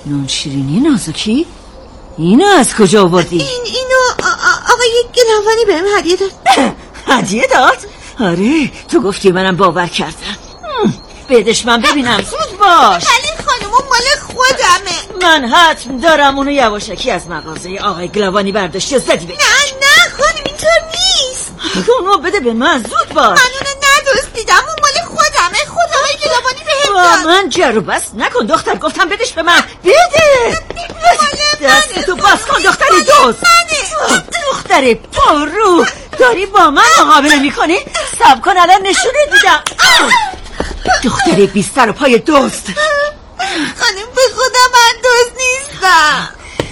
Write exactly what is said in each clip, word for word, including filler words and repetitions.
نون شیرینی نازکی؟ اینو از کجا آوردی؟ این اینو آقای گلاوانی بهم هدیه داد. هدیه داد؟ آره تو گفتی منم باور کردم. بدش من ببینم. زود باش. ولی خانم مال خودمه. من حتم دارم اونو یواشکی از مغازه آقای گلاوانی برداشتی و زدی بکش. نه نه خانم اینطور نیست. اونو بده به من. زود باش. من اونو ندزدیدم، اون مال خودمه. خود آقای گلاوانی بهم داد. من جر و بس نکن دختر، گفتم بدش به من. بده. دستتو باز کن دختری دوست. دختر پررو داری با من مقابله میکنی؟ صبر کن الان نشونه دیدم. دختر بی سر و پای دوست. خانم به خودم من دوست نیستم.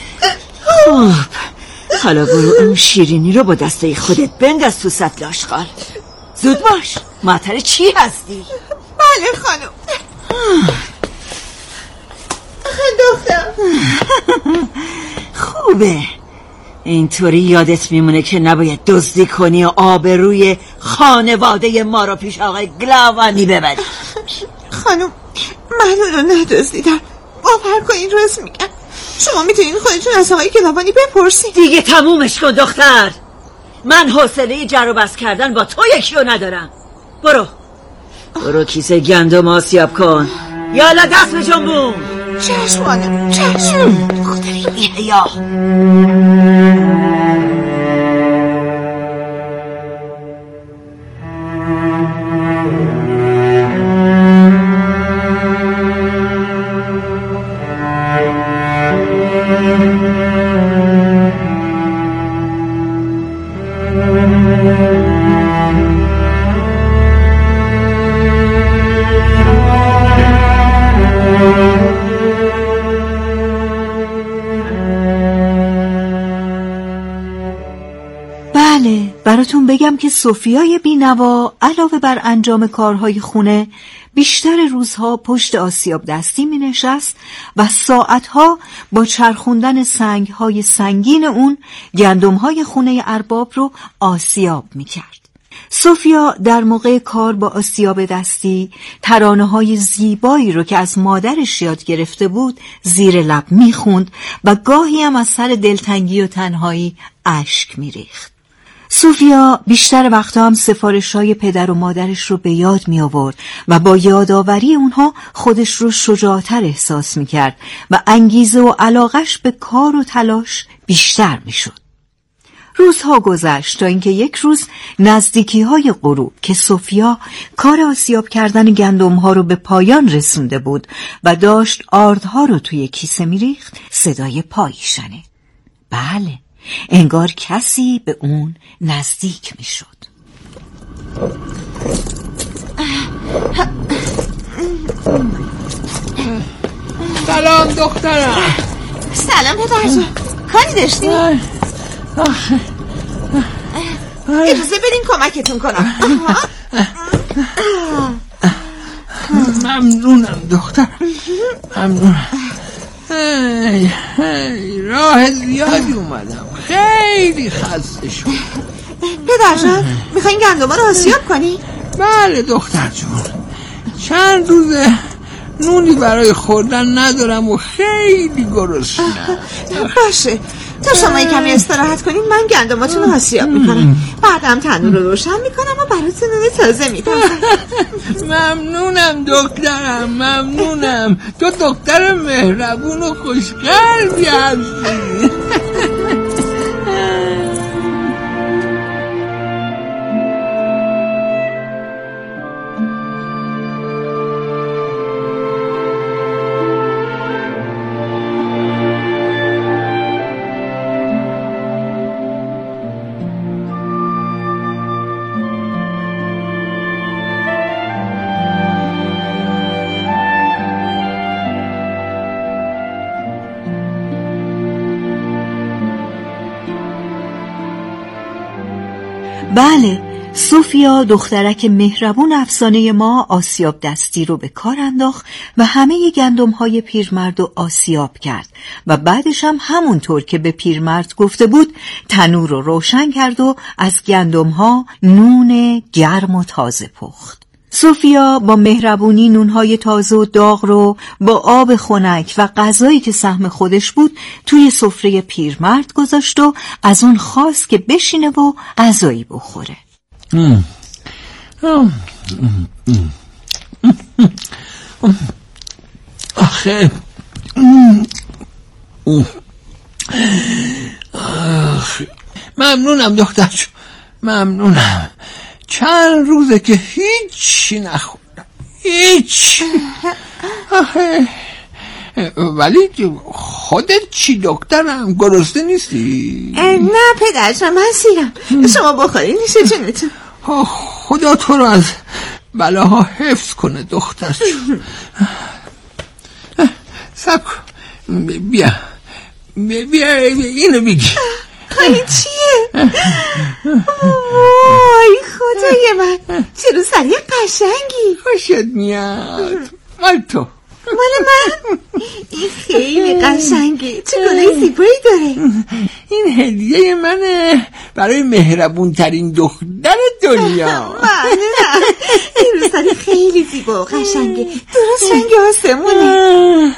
خب حالا برو اون شیرینی رو با دسته خودت بنداز تو سطل آشغال. زود باش. معطل چی هستی؟ بله خانم. دختر خوبه اینطوری یادت میمونه که نباید دزدی کنی و آبروی خانواده ما رو پیش آقای گلاوانی ببری. خانم من اون رو ندزدیدم، باور کنین راست میگم. شما میتونین خودتون از آقای گلاوانی بپرسین. دیگه تمومش کن دختر. من حوصله جر و بس کردن با تو یکی رو ندارم. برو برو کیسه گندم آسیاب کن. یالا دست به جنبون. چشم خانم چشم. دختری بی‌حیا. براتون بگم که سوفیای بینوا علاوه بر انجام کارهای خونه بیشتر روزها پشت آسیاب دستی می نشست و ساعتها با چرخوندن سنگهای سنگین اون گندمهای خونه ارباب رو آسیاب می کرد. سوفیا در موقع کار با آسیاب دستی ترانه‌های زیبایی رو که از مادرش یاد گرفته بود زیر لب می خوند و گاهی هم از سر دلتنگی و تنهایی اشک می ریخت. سوفیا بیشتر وقتا هم سفارش‌های پدر و مادرش رو به یاد می آورد و با یادآوری اونها خودش رو شجاعتر احساس می کرد و انگیزه و علاقش به کار و تلاش بیشتر می شد. روزها گذشت تا اینکه یک روز نزدیکی‌های غروب که سوفیا کار آسیاب کردن گندم‌ها رو به پایان رسونده بود و داشت آردها رو توی کیسه می ریخت، صدای پایی شنید. بله، انگار کسی به اون نزدیک می شد. سلام دخترم. سلام پدرجان. کاری داشتی؟ اجازه بدین کمکتون کنم. ممنونم دختر، ممنونم. هی هی راه زیادی اومدم، خیلی خسته شدم. پدرجان میخواین گندما رو آسیاب کنی؟ بله دختر جون، چند روزه نونی برای خوردن ندارم و خیلی گرسنه‌ام. باشه تا شما کمی استراحت کنین من گندماتون رو آسیاب میکنم، بعدم تنور رو روشن میکنم و براتون نون تازه میدم. ممنونم دکترم، ممنونم. تو دکتر مهربون و خوشقلبی هستی. بله، سوفیا دخترک مهربون افسانه ما آسیاب دستی رو به کار انداخت و همه گندم‌های پیرمرد رو آسیاب کرد و بعدش هم همونطور که به پیرمرد گفته بود تنور رو روشن کرد و از گندم‌ها نون گرم و تازه پخت. سوفیا با مهربونی نونهای تازه و داغ رو با آب خنک و غذایی که سهم خودش بود توی سفره پیرمرد گذاشت و از اون خواست که بشینه و غذایی بخوره. ام. ام. ام. آخه آخه ممنونم دختر جون، ممنونم. چند روزه که هیچی نخوردم، هیچ. آخه ولی خودت چی دکترم؟ گرسنه نیستی؟ نه پدرجان، من سیرم. شما بخوری نیشه جونتون. خدا تو رو از بلاها حفظ کنه دختر جون. سب کن، بیا بیا اینو بگی. این چیه؟ وای خدای من، چه روسری قشنگی. خوشت میاد؟ مال تو. مال من؟ این خیلی قشنگه، چه گلای زیبایی داره. این هدیه منه برای مهربون ترین دختر دنیا. ممنونم. این روسری خیلی زیبا و قشنگه، درست رنگ آسمونه.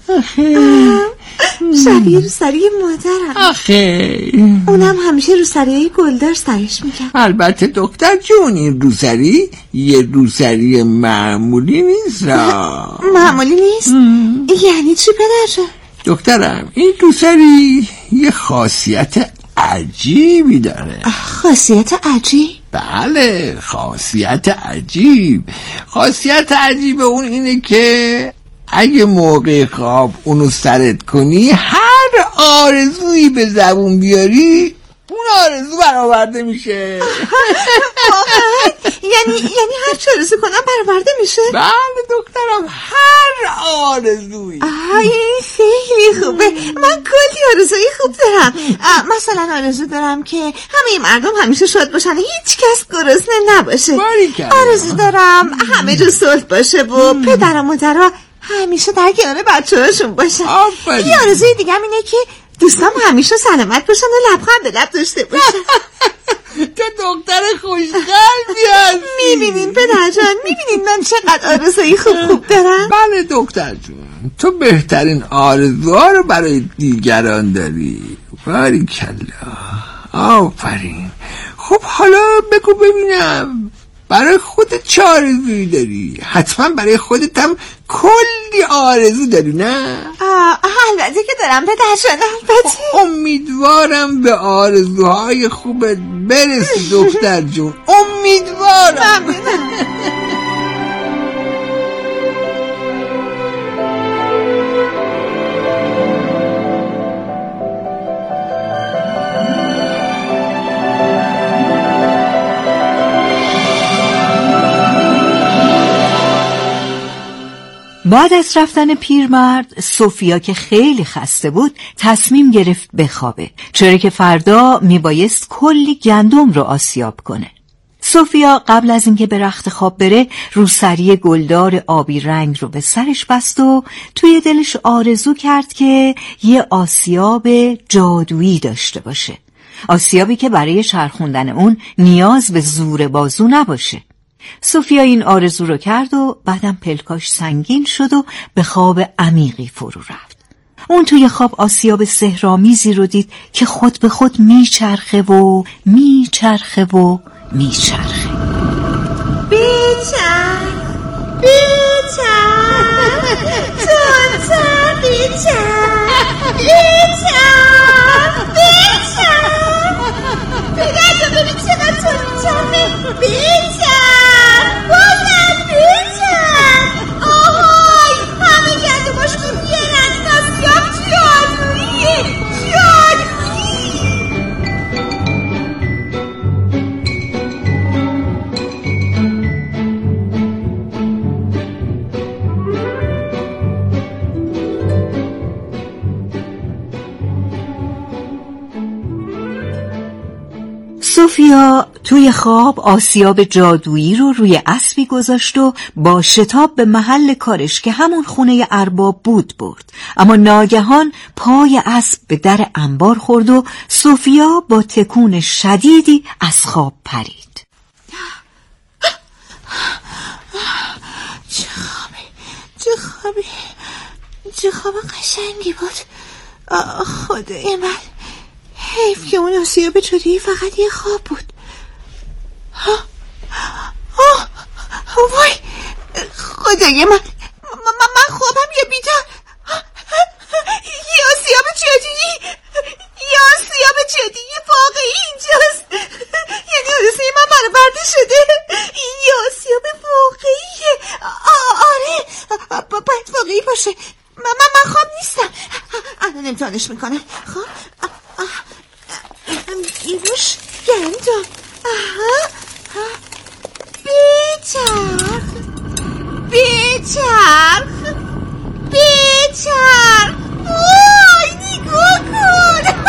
شبیه روسری مادرم. آخه اونم همیشه روسریای گلدار سرش میکرد. البته دکتر جون، این روسری یه روسری معمولی نیست را. معمولی نیست؟ یعنی چی پدرجان؟ دکترم، این روسری یه خاصیت عجیبی داره. خاصیت عجیب؟ بله، خاصیت عجیب. خاصیت عجیب اون اینه که اگه موقع خواب اونو سرت کنی، هر آرزویی به زبون بیاری اون آرزو برآورده میشه. واقعا؟ یعنی یعنی هر چه آرزو کنم برآورده میشه؟ بله دکترم، هر آرزویی. آه این خیلی خوبه. من کلی آرزوی خوب دارم. مثلا آرزو دارم که همه مردم همیشه شاد باشن، هیچ کس گرسنه نباشه. آرزو دارم همه جو صلح باشه و پدر و مادرها همیشه در کنار بچه‌هاشون باشن. یه آرزوی دیگه هم اینه که دوستام همیشه سلامت باشن و لبخند به لب داشته باشن. تو دختر خوشقلبی هستی. میبینین پدرجان، میبینین من چقدر آرزوی خوب خوب دارم؟ بله دکتر جون، تو بهترین آرزوها رو برای دیگران داری. باریکلا، آفرین. خب حالا بگو ببینم، برای خودت چه آرزویی داری؟ حتما برای خودت هم کلی آرزو داری، نه؟ آه البته که دارم پدرجان، البته. امیدوارم به آرزوهای خوبت برسی دختر جون، امیدوارم. بعد از رفتن پیرمرد، سوفیا که خیلی خسته بود تصمیم گرفت بخوابه، چرا که فردا میبایست کلی گندم رو آسیاب کنه. سوفیا قبل از اینکه به رخت خواب بره روسری گلدار آبی رنگ رو به سرش بست و توی دلش آرزو کرد که یه آسیاب جادویی داشته باشه، آسیابی که برای چرخوندن اون نیاز به زور بازو نباشه. سوفیا این آرزو رو کرد و بعدم پلکاش سنگین شد و به خواب عمیقی فرو رفت. اون توی خواب آسیاب سحرآمیزی رو دید که خود به خود میچرخه و میچرخه و میچرخه. بیچرخ بیچرخ تونتر بیچرخ بیچرخ بیچرخ. پدر تو ببین چقدر تو میچرخه. بیچرخ بازم بیچرخ. آهای همه گندماش خوب یه رنگ آسیاب جادوییه، جادویی. سوفیا توی خواب آسیاب جادویی رو روی اسبی گذاشت و با شتاب به محل کارش که همون خونه ارباب بود برد، اما ناگهان پای اسب به در انبار خورد و سوفیا با تکون شدیدی از خواب پرید. چه خوابی چه خواب قشنگی بود. خدای من، حیف که اون آسیاب چودی فقط یه خواب بود. ها آه وای خدای من، من, من خوابم یا بیدار؟ یه آسیاب چودی یه آسیاب چودی واقعی اینجاست. یعنی آرزوی من برآورده شده. یه آسیاب واقعیه. آره باید واقعی باشه. من من خواب نیستم. الان امتحانش میکنم. خب این روش گندم. بیچرخ بیچرخ بیچرخ. وای نگاه کن.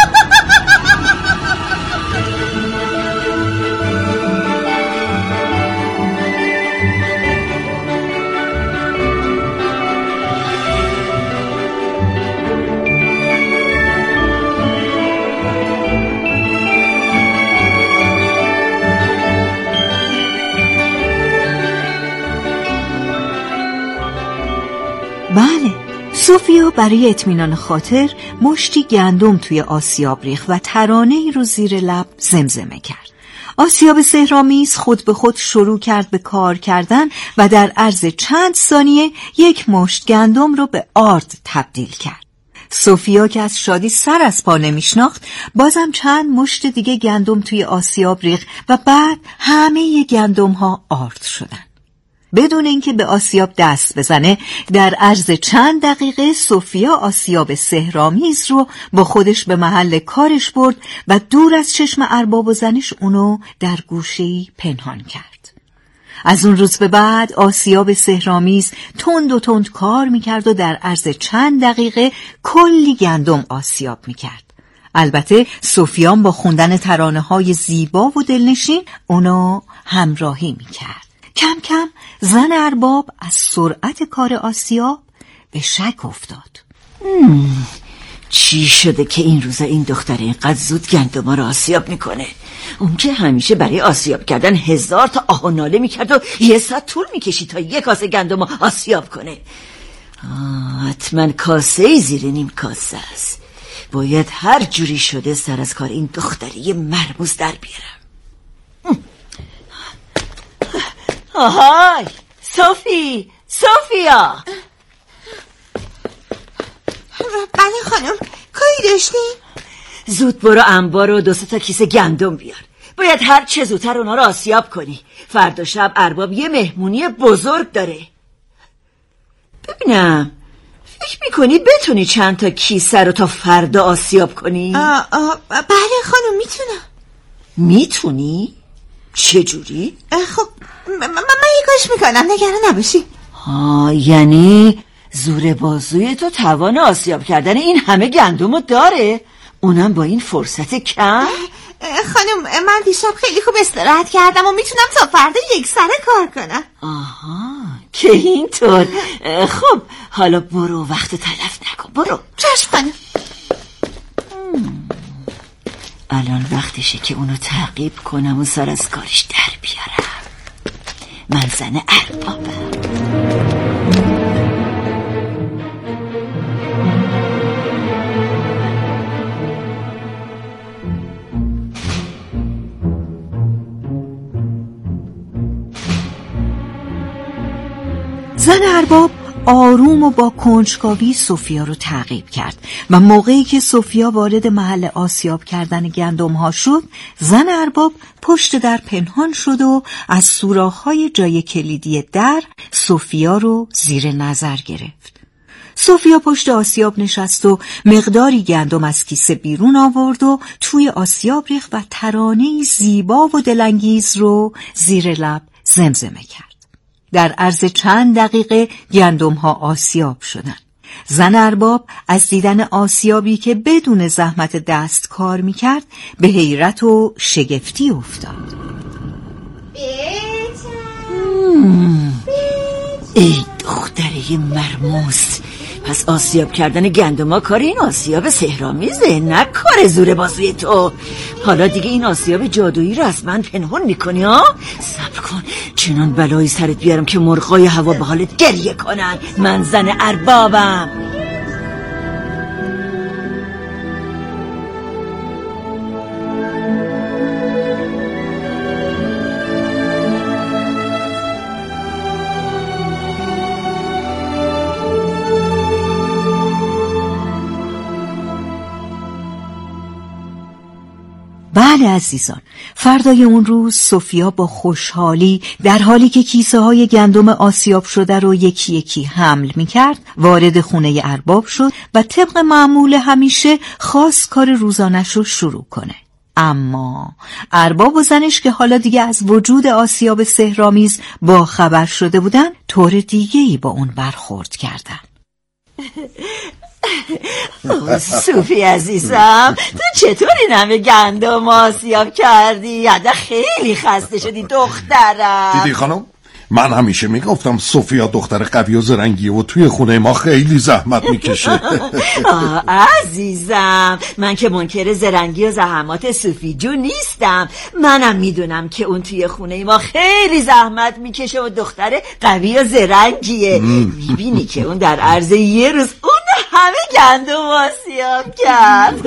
بله، سوفیا برای اطمینان خاطر مشتی گندم توی آسیاب ریخت و ترانه‌ای رو زیر لب زمزمه کرد. آسیاب سحرآمیز خود به خود شروع کرد به کار کردن و در عرض چند ثانیه یک مشت گندم رو به آرد تبدیل کرد. سوفیا که از شادی سر از پا نمیشناخت بازم چند مشت دیگه گندم توی آسیاب ریخت و بعد همه گندم ها آرد شدن. بدون اینکه به آسیاب دست بزنه در عرض چند دقیقه سوفیا آسیاب سحرآمیز رو با خودش به محل کارش برد و دور از چشم ارباب و زنش اونو در گوشه‌ای پنهان کرد. از اون روز به بعد آسیاب سحرآمیز تند و تند کار میکرد و در عرض چند دقیقه کلی گندم آسیاب میکرد. البته سوفیا با خوندن ترانه‌های زیبا و دلنشین اونو همراهی میکرد. کم کم زن ارباب از سرعت کار آسیاب به شک افتاد. چی شده که این روزا این دختر اینقدر زود گندما رو آسیاب میکنه؟ اون که همیشه برای آسیاب کردن هزار تا آه و ناله میکرد و یه ساعت طول میکشید تا یه کاسه گندم آسیاب کنه. حتما کاسه زیر نیم کاسه است. باید هر جوری شده سر از کار این دختری مرموز در بیارم. آهای صوفی، صوفیا. بله خانم، کاری داشتی؟ زود برو انبار و دو سه تا کیسه گندم بیار. باید هر چه زودتر اونا رو آسیاب کنی. فردا شب ارباب یه مهمونی بزرگ داره. ببینم فکر میکنی بتونی چند تا کیسه رو تا فردا آسیاب کنی؟ آه آه بله خانم میتونم. میتونی؟ چجوری؟ خب من من یه کاش میکنم، نگران نباشی. ها یعنی زور بازوی تو توان آسیاب کردن این همه گندمو داره؟ اونم با این فرصت کم؟ خانم من دیشب خیلی خوب استراحت کردم و میتونم تا فردا یک سره کار کنم. آها که اینطور. خب حالا برو، وقت تلف نکن، برو. چشم خانم. الان وقتشه که اونو تعقیب کنم و سر از کارش در بیارم. من زن اربابم. زن ارباب آروم و با کنجکاوی سوفیا رو تعقیب کرد و موقعی که سوفیا وارد محل آسیاب کردن گندم ها شد، زن ارباب پشت در پنهان شد و از سوراخ‌های جای کلیدی در سوفیا رو زیر نظر گرفت. سوفیا پشت آسیاب نشست و مقداری گندم از کیسه بیرون آورد و توی آسیاب ریخت و ترانه‌ای زیبا و دلانگیز رو زیر لب زمزمه کرد. در عرض چند دقیقه گندم ها آسیاب شدند. زن ارباب از دیدن آسیابی که بدون زحمت دست کار میکرد به حیرت و شگفتی افتاد. ای دختره مرموز، پس آسیاب کردن گندما کار این آسیاب سحرآمیزه، نه کار زور بازوی تو. حالا دیگه این آسیاب جادویی رو از من پنهون میکنی ها؟ صبر کن چنان بلایی سرت بیارم که مرغای هوا به حالت گریه کنن. من زن اربابم. بله عزیزان، فردای اون روز سوفیا با خوشحالی در حالی که کیسه های گندم آسیاب شده رو یکی یکی حمل می کرد وارد خونه ارباب شد و طبق معمول همیشه خواست کار روزانش رو شروع کنه. اما ارباب و زنش که حالا دیگه از وجود آسیاب سحرآمیز با خبر شده بودن طور دیگه‌ای با اون برخورد کردن. صوفی عزیزم، تو چطور این همه گندم آسیاب کردی؟ یاده خیلی خسته شدی دخترم. دیدی خانم، من همیشه میگفتم صوفیا دختر قوی و زرنگیه و توی خونه ما خیلی زحمت میکشه. عزیزم، من که منکر زرنگی و زحمات صوفی جون نیستم. منم میدونم که اون توی خونه ما خیلی زحمت میکشه و دختر قوی و زرنگیه. میبینی که اون در عرض یه روز اون همه گندم آسیاب کرد.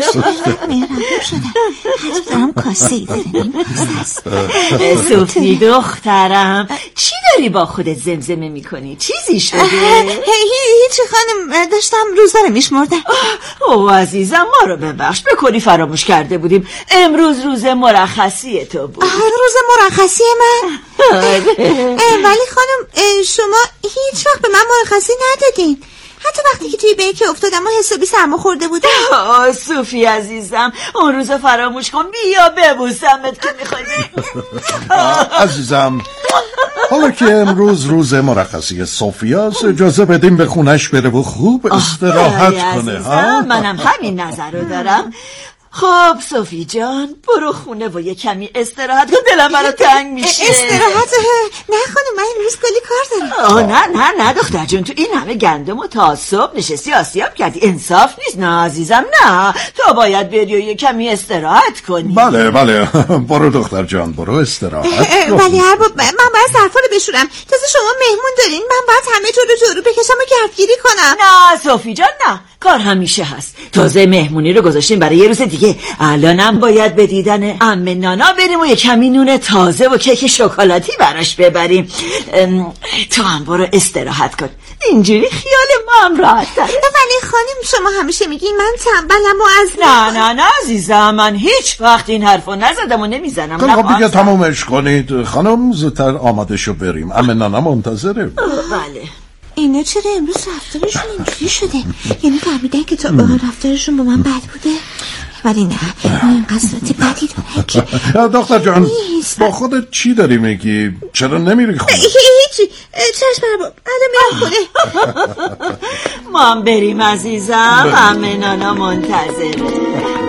دارم کاسه ای داره. صوفی دخترم، چی داری با خودت زمزمه میکنی؟ چیزی شده؟ هیچی خانم، داشتم روزا رو میشمردم. او عزیزم، ما رو ببخش، بکنی فراموش کرده بودیم امروز روز مرخصی تو بود. روز مرخصی من؟ ولی خانم شما هیچ وقت به من مرخصی ندادین، حتی وقتی که توی بیکه افتادم و حسابی سرما خورده بودم. آه صوفی عزیزم، اون روز فراموش کن، بیا ببوسمت که میخوای بری. عزیزم، حالا که امروز روز مرخصی صوفیاست اجازه بدیم به خونش بره و خوب استراحت کنه. ها؟ منم همین نظر رو دارم. خب صوفی جان، برو خونه و یه کمی استراحت کن، دلم برا تنگ میشه. استراحت؟ نه خانم، من امروز کلی کار دارم. آه نه نه نه دختر جون، تو این همه گندم و تا صبح نشستی آسیاب کردی، انصاف نیست. نه عزیزم، نه، تو باید بری و یه کمی استراحت کنی. بله بله، برو دختر جان، برو استراحت کن. ولی ارباب، من باید ظرفا رو بشورم، تازه شما مهمون دارین، من باید همه طور رو جارو بکشم و گردگیری کنم. نه صوفی جان، نه، کار همیشه هست. تازه مهمونی رو گذاشتیم برای یه روز دیگه. الانم باید به دیدن عمه نانا بریم و یه کمی نون تازه و کیک شکلاتی براش ببریم. تو هم برو استراحت کن، اینجوری خیال ما هم راحت تره. ولی خانم شما همیشه میگین من تنبلم و از نه نه نه عزیزم، من هیچ وقت این حرفو نزدم و نمیزنم. خب دیگه تمومش کنید خانم، زودتر آماده شو بریم، عمه نانا منتظره. بله. اینا چرا امروز رفتارشون اینجوری شده؟ یعنی فهمیدن که تا رفتارشون با من بد بوده؟ ولی نه، این قصرات بدی داره که دختر جان با خودت چی داری میگی؟ چرا نمیری خونه؟ هیچی، چشم ارباب، الان میرم خونه. ما هم بریم عزیزم، عمه نانا منتظره.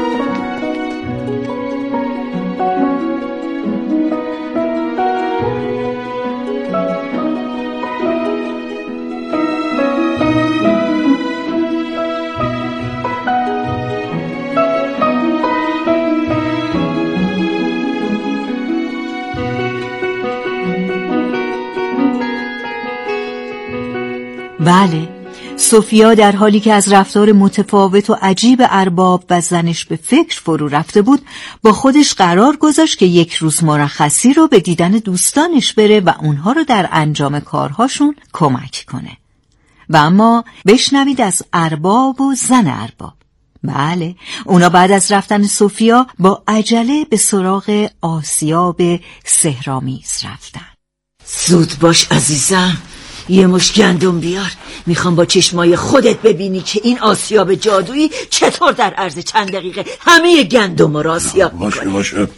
بله، سوفیا در حالی که از رفتار متفاوت و عجیب ارباب و زنش به فکر فرو رفته بود، با خودش قرار گذاشت که یک روز مرخصی رو به دیدن دوستانش بره و اونها رو در انجام کارهاشون کمک کنه. و اما بشنوید از ارباب و زن ارباب. بله، اونا بعد از رفتن سوفیا با عجله به سراغ آسیاب سحرآمیز رفتن. زود باش عزیزم، یه مش گندم بیار، میخوام با چشمای خودت ببینی که این آسیاب جادویی چطور در عرض چند دقیقه همه گندم رو آسیاب باشه باشه.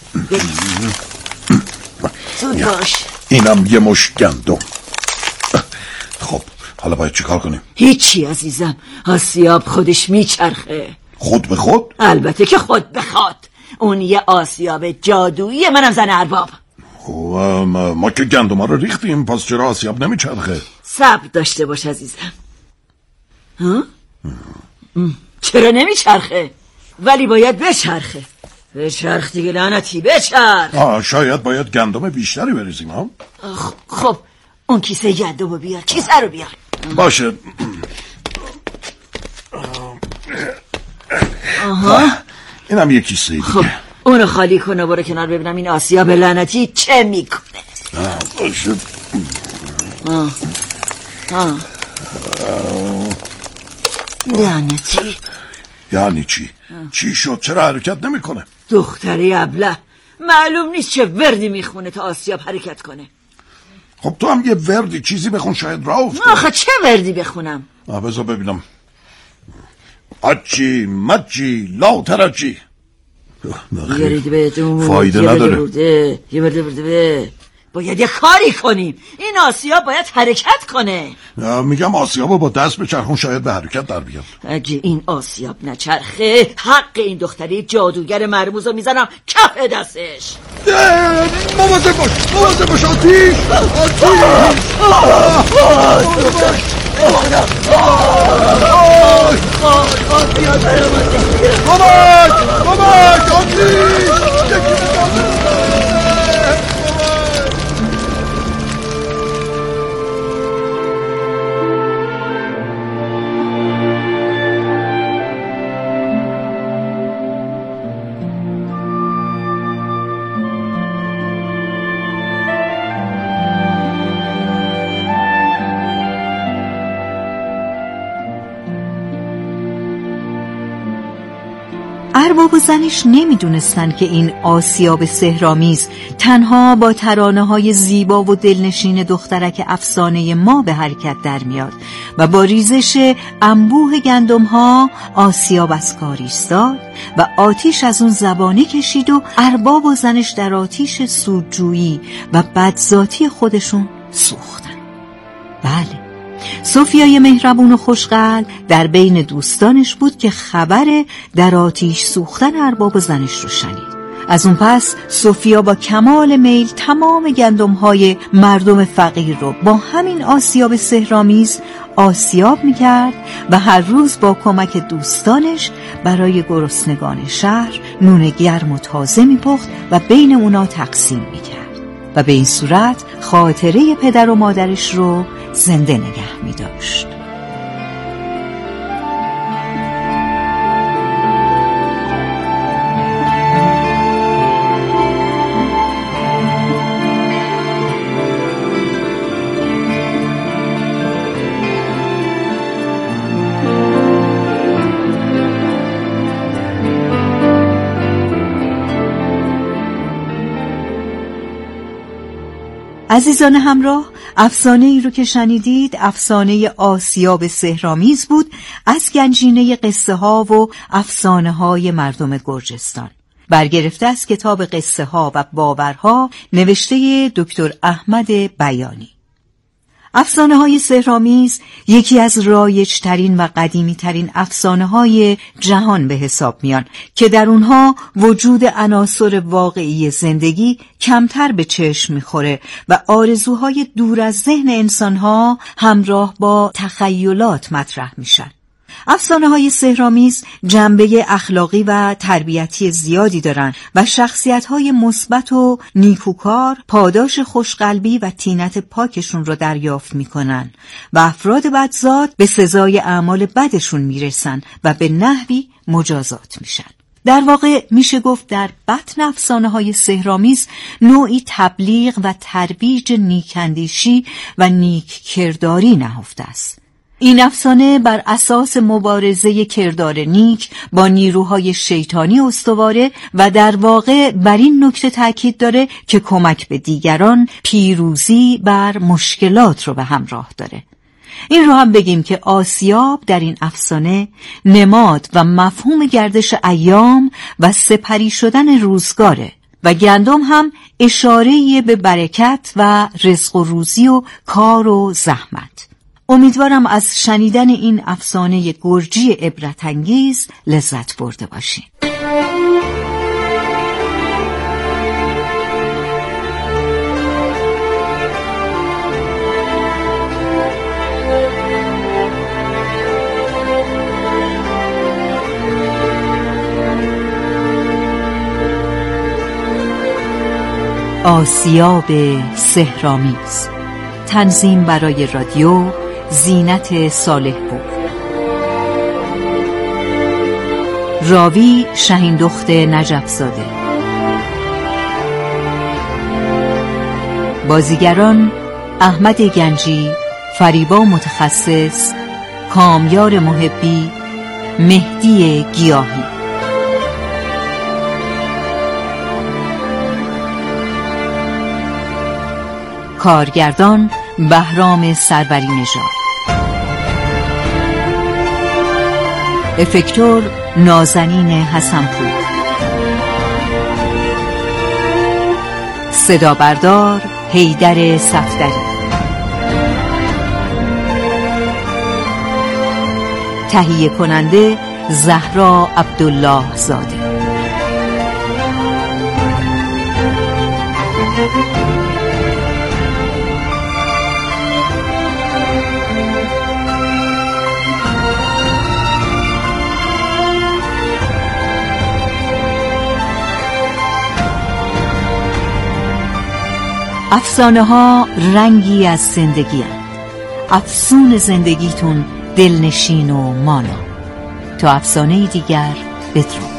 زود باش. اینم یه مش گندم. خب حالا باید چیکار کنیم؟ هیچی عزیزم، آسیاب خودش میچرخه. خود به خود؟ البته که خود بخواد. اون یه آسیاب جادویی، منم زن ارباب. ما, ما که گندم ها رو ریختیم، پس چرا آسیاب نمیچرخه؟ صبر داشته باش عزیزم. ها؟ چرا نمیچرخه؟ ولی باید بچرخه. بچرخ دیگه لعنتی، بچرخ. آه شاید باید گندم بیشتری بریزیم ها. خب اون کیسه گندم رو بیار، کیسه رو بیار. باشه. آها اینم یه کیسه دیگه. خب اونو خالی کن و برو کنار ببینم این آسیاب لعنتی چه میکنه. آه باشه. آه آه لعنتی. یعنی چی؟ چی شد؟ چرا حرکت نمیکنه؟ دختری ابله معلوم نیست چه وردی میخونه تا آسیاب حرکت کنه. خب تو هم یه وردی چیزی بخون شاید راه افتاد. آخه چه وردی بخونم؟ آه بذار ببینم. اچی مچی لا ترچی. یه ریدی بهتون فایده نداره. برده. یه برده برده به باید یه کاری کنیم. این آسیاب باید حرکت کنه. میگم آسیابو با دست بچرخون شاید به حرکت در بیاد. اگه این آسیاب نچرخه حق این دختری جادوگر مرموز رو میزنم کف دستش. مواظب باش مواظب باش. آتیش ارباب و زنش نمیدونستن که این آسیاب سحرآمیز تنها با ترانه‌های زیبا و دلنشین دخترک افسانه ما به حرکت در میاد و با ریزش انبوه گندم‌ها آسیاب از کار ایستاد و آتیش از اون زبانه کشید و ارباب و زنش در آتیش سودجویی و بدذاتی خودشون سوختن. بله، سوفیای مهربون و خوشقلب در بین دوستانش بود که خبر در آتیش سوختن ارباب و زنش رو شنید. از اون پس سوفیا با کمال میل تمام گندم‌های مردم فقیر رو با همین آسیاب سحرآمیز آسیاب می‌کرد و هر روز با کمک دوستانش برای گرسنگان شهر نون گرم و تازه می‌پخت و بین اونا تقسیم می‌کرد و به این صورت خاطره پدر و مادرش رو زنده نگه می داشت. عزیزان همراه، افسانه ای رو که شنیدید افسانه آسیاب سحرآمیز بود از گنجینه قصه ها و افسانه های مردم گرجستان. برگرفته از کتاب قصه ها و باورها نوشته دکتر احمد بیانی. افسانه های سحرآمیز یکی از رایج ترین و قدیمی ترین افسانه های جهان به حساب میان که در اونها وجود عناصر واقعی زندگی کمتر به چشم میخوره و آرزوهای دور از ذهن انسانها همراه با تخیلات مطرح میشن. افسانه های سحرآمیز جنبه اخلاقی و تربیتی زیادی دارن و شخصیت های مثبت و نیکوکار پاداش خوشقلبی و طینت پاکشون رو دریافت میکنن و افراد بدزاد به سزای اعمال بدشون میرسن و به نحوی مجازات میشن. در واقع میشه گفت در بطن افسانه های سحرآمیز نوعی تبلیغ و ترویج نیکاندیشی و نیک کرداری نهفته است. این افسانه بر اساس مبارزه کردار نیک با نیروهای شیطانی استواره و در واقع بر این نکته تاکید داره که کمک به دیگران پیروزی بر مشکلات رو به همراه داره. این رو هم بگیم که آسیاب در این افسانه نماد و مفهوم گردش ایام و سپری شدن روزگاره و گندم هم اشاره‌ای به برکت و رزق و روزی و کار و زحمت. امیدوارم از شنیدن این افسانه گرجی عبرت انگیز لذت برده باشین. آسیاب سحرآمیز. تنظیم برای رادیو زینت صالح بود. راوی شهیندخت نجف‌زاده. بازیگران احمد گنجی، فریبا متخصص، کامیار محبی، مهدی گیاهی. کارگردان بهرام سروری نژاد. افکتور نازنین حسنپور. صدا بردار حیدر صفدری. تهیه کننده زهرا عبدالله زاده. افسانه ها رنگی از زندگی هست. افسون زندگیتون دلنشین و مانا. تا افسانه دیگر بدرود.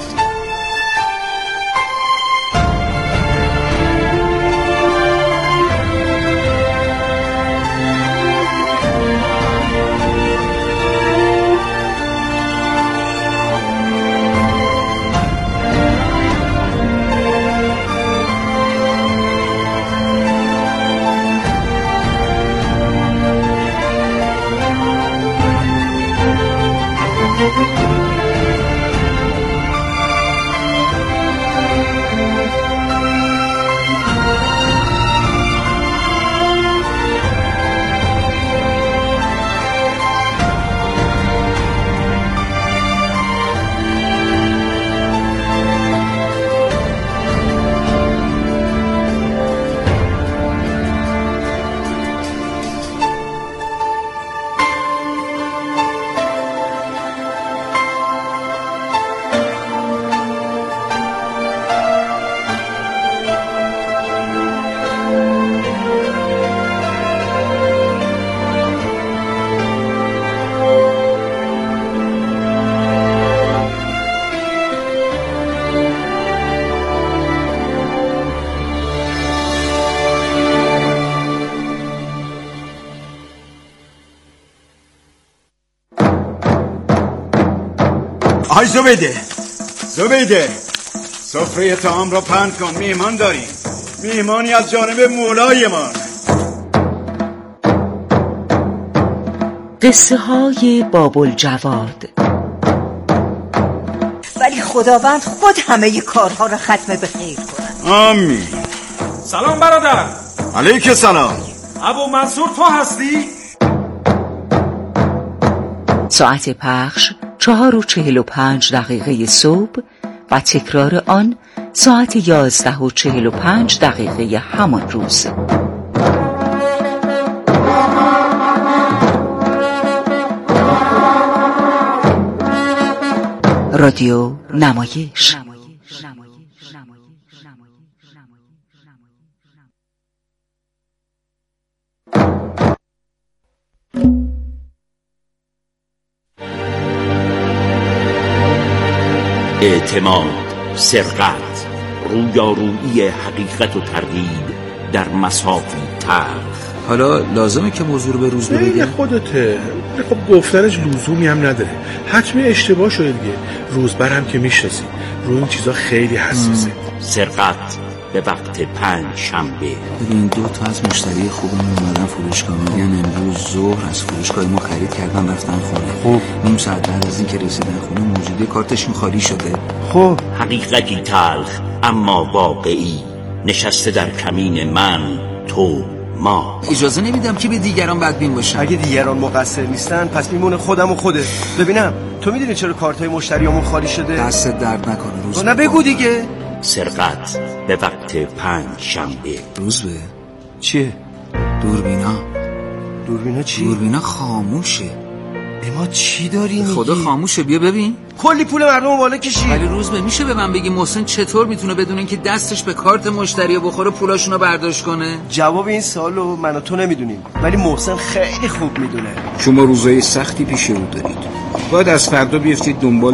آی زبیده زبیده سفره طعام را پهن کن، میهمان داریم، میهمانی از جانب مولای ما. قصه های باب‌الجواد. ولی خداوند خود همه کارها را ختم به خیر کند. آمین. سلام برادر. علیک سلام. ابو منصور تو هستی؟ ساعت پخش چهار و چهل و پنج دقیقه صبح و تکرار آن ساعت یازده و چهل و پنج دقیقه همان روز. رادیو نمایش. اعتماد، سرقت، رویارویی حقیقت و تردید در مسافی تلخ. حالا لازمه که موضوع رو به روز بگیم؟ خودته. خب گفتنش لزومی هم نداره. حتمی اشتباه شده دیگه. روزبرم که میشناسی، روی این چیزا خیلی حساسه. سرقت به وقت پنج شنبه. ببین دو تا از مشتری خوبمون اومدن فروشگاه، میگن امروز ظهر از فروشگاه ما خرید کردن رفتن خونه. خب نیم ساعت بعد از این که رسیدن خونه موجوده کارتشون خالی شده. خب حقیقتی تلخ اما واقعی نشسته در کمین من، تو، ما. اجازه نمیدم که به دیگران بدبین باشن. اگه دیگران مقصر نیستن پس میمونه خودم و خودت. ببینم تو میدونی چرا کارتای مشتریامون خالی شده؟ دست درد نکنه روز. نه بگو دیگه. سرقت به وقت پنج شنبه. روز به چیه؟ دوربینا. دوربینا چی؟ دوربینا خاموشه. اه ما چی داری میگی؟ خدا خاموشه، بیا ببین کلی پول مردم بالا کشید. ولی روز به میشه به من بگی محسن چطور میتونه بدون اینکه دستش به کارت مشتری بخوره پولاشونو برداشت کنه؟ جواب این سوالو من و تو نمیدونیم، ولی محسن خیلی خوب میدونه. شما روزای سختی پیش رو دارید، باید از فردا بیفتید دنبال